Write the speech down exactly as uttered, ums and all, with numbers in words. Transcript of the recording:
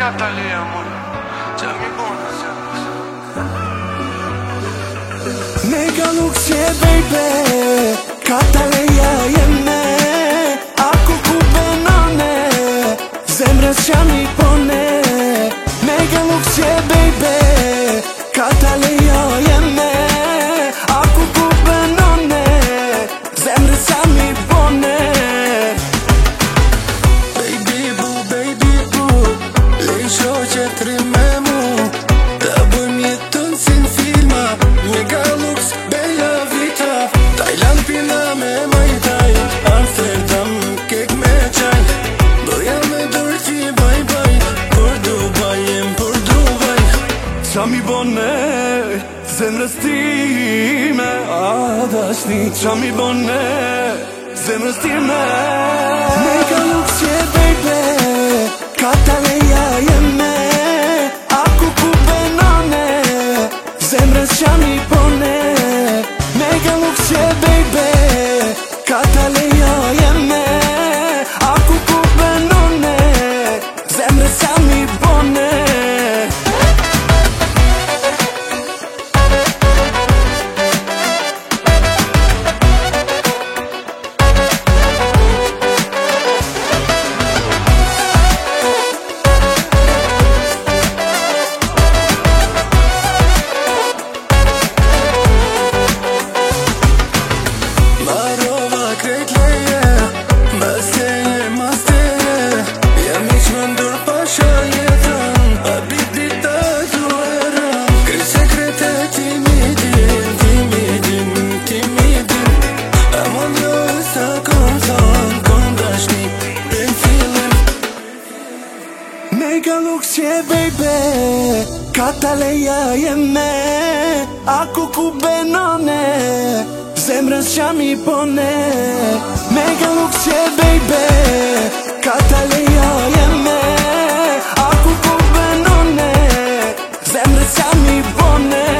Catalia, mora, qa mi bona se Mega luksje, baby, Catalia jeme. Ako ku benone, zemrës qa mi pone. Mega luksje, baby, Catalia jeme. Ako ku benone, zemrës qa mi pone. Baby boo, baby boo, lej shoqet rime mu. Ta bëjmë jetën si n'filma, mega luks, bella vita. Tajland pina me majtaj, Amsterdam kek me qaj. Doja me dorëqi baj baj, për Dubai jem për Dubai. Qa mi bone, zemrës time, a dashni. Qa mi bone, zemrës time. Mega luks je baby, Catalia jeme. Ako ku benone, zemrës qa mi pone. Mega luks je baby, Catalia jeme. Ako ku benone, zemrës qa mi pone. Mega luks je baby, Catalia jeme. Ako ku benone, zemrës qa mi pone. Mega luks je baby, Catalia jeme. Ako ku benone, zemrës qa mi pone.